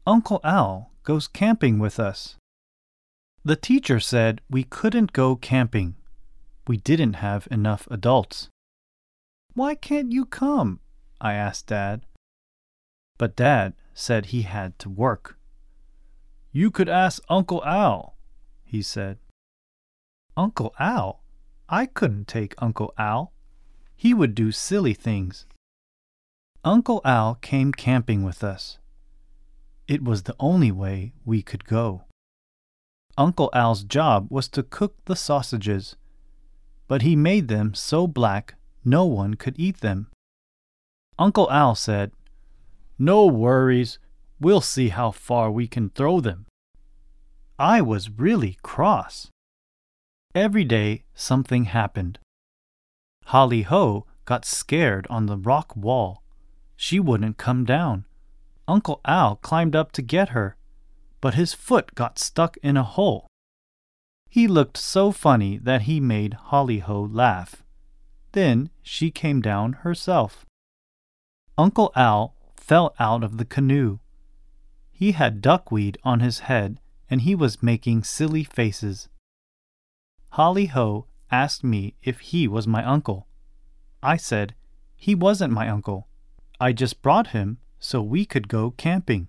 Uncle Al goes camping with us. The teacher said we couldn't go camping. We didn't have enough adults. Why can't you come? I asked Dad. But Dad said he had to work. You could ask Uncle Al, he said. Uncle Al? I couldn't take Uncle Al. He would do silly things. Uncle Al came camping with us. It was the only way we could go. Uncle Al's job was to cook the sausages, but he made them so black no one could eat them. Uncle Al said, "No worries, we'll see how far we can throw them." I was really cross. Every day something happened. Holly Ho got scared on the rock wall. She wouldn't come down. Uncle Al climbed up to get her, but his foot got stuck in a hole. He looked so funny that he made Holly Ho laugh. Then she came down herself. Uncle Al fell out of the canoe. He had duckweed on his head and he was making silly faces. Holly Ho asked me if he was my uncle. I said he wasn't my uncle. I just brought him so we could go camping.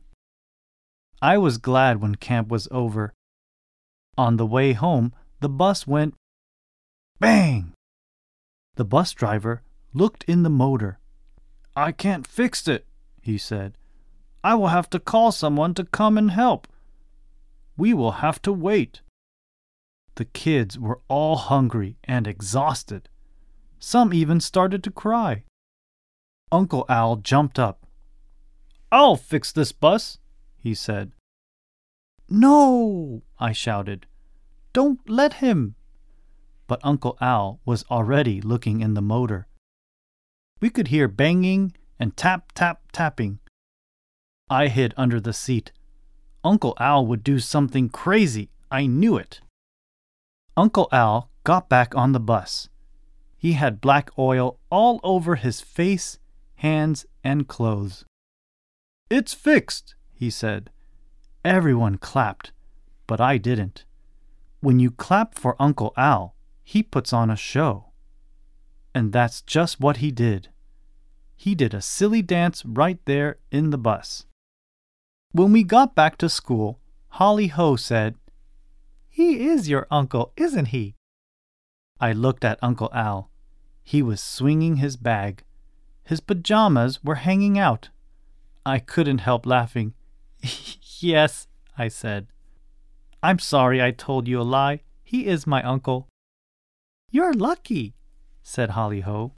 I was glad when camp was over. On the way home, the bus went bang! The bus driver looked in the motor. I can't fix it, he said. I will have to call someone to come and help. We will have to wait. The kids were all hungry and exhausted. Some even started to cry. Uncle Al jumped up. I'll fix this bus, he said. No, I shouted. Don't let him. But Uncle Al was already looking in the motor. We could hear banging and tap, tap, tapping. I hid under the seat. Uncle Al would do something crazy. I knew it. Uncle Al got back on the bus. He had black oil all over his face, hands, and clothes. It's fixed, he said. Everyone clapped, but I didn't. When you clap for Uncle Al, he puts on a show. And that's just what he did. He did a silly dance right there in the bus. When we got back to school, Holly Ho said, He is your uncle, isn't he? I looked at Uncle Al. He was swinging his bag. His pajamas were hanging out. I couldn't help laughing. Yes, I said. I'm sorry I told you a lie. He is my uncle. You're lucky, said Holly Ho.